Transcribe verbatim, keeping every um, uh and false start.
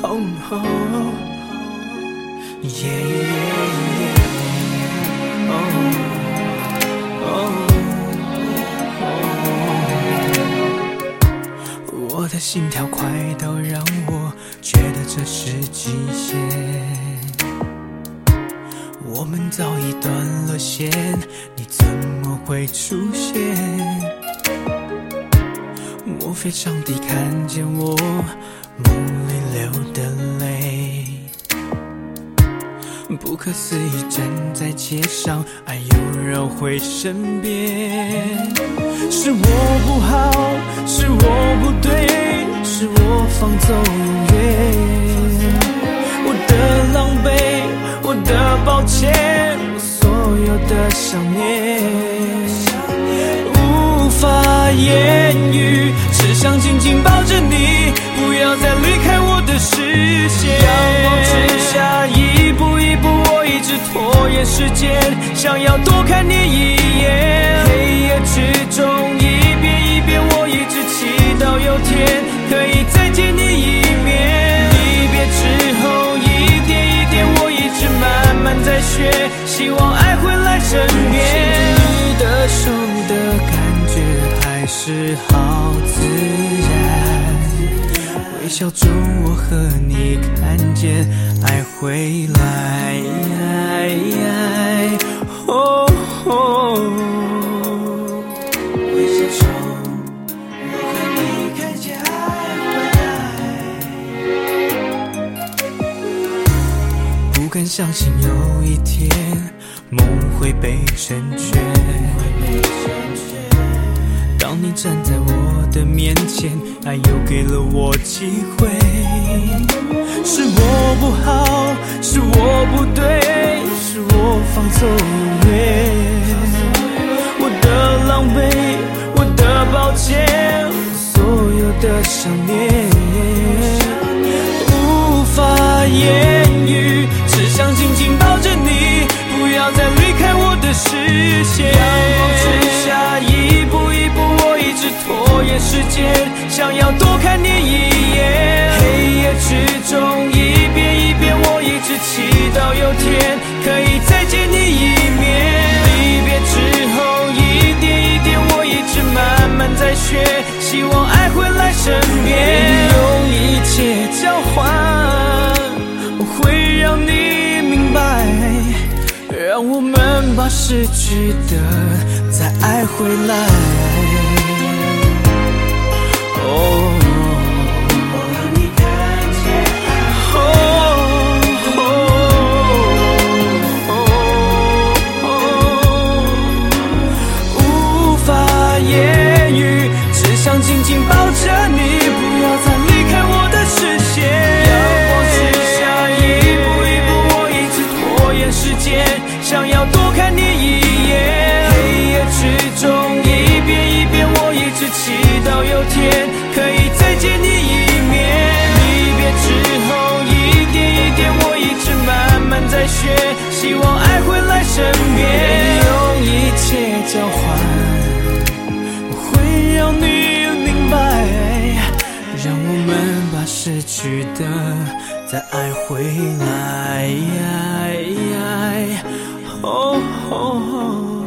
Oh, oh, yeah, yeah, yeah. Oh, oh, oh. 我的心跳快到让我觉得这是极限，我们早已断了线，你怎么会出现？莫非上帝看见我梦里流的泪？不可思议站在街上，爱又绕回身边。是我不好，是我不对，是我放纵永远。我的狼狈，我的抱歉，我所有的想念无法言语，只想紧紧抱着你，不要再离开我的视线。阳光之下一步一步，我一直拖延时间，想要多看你一眼。黑夜之中一遍一遍，我一直祈祷有天可以再见你一面。离别之后一点一点，我一直慢慢在学，希望爱会来身边。你的手的感觉还是好自然，微笑中我和你看见爱回来。哦哦，微笑中我和你看见爱回来。不敢相信有一天梦会被成全，当你站在我的面前，爱又给了我机会。是我不好，是我不对，是我放纵永远。我的狼狈，我的抱歉，所有的想念无法言语，只想紧紧抱着你，不要再离开我的视线。阳光之下一步一步，我一直拖延时间，想要多看你一眼。黑夜之中一遍一遍，我一直祈祷有天可以再见你一面。离别之后一点一点，我一直慢慢在学，希望爱会来身边。用一切交换，我会让你明白，让我们把失去的再爱回来。哦，紧紧抱着你，不要再离开我的视线。阳光之下一步一步，我一直拖延时间，想要多看你一眼。黑夜之中一遍一遍，我一直祈祷有天可以再见你一面。离别之后一点一点，我一直慢慢在学，希望爱会来身边。用一切交换，我会让你让我们把失去的再爱回来。哦哦哦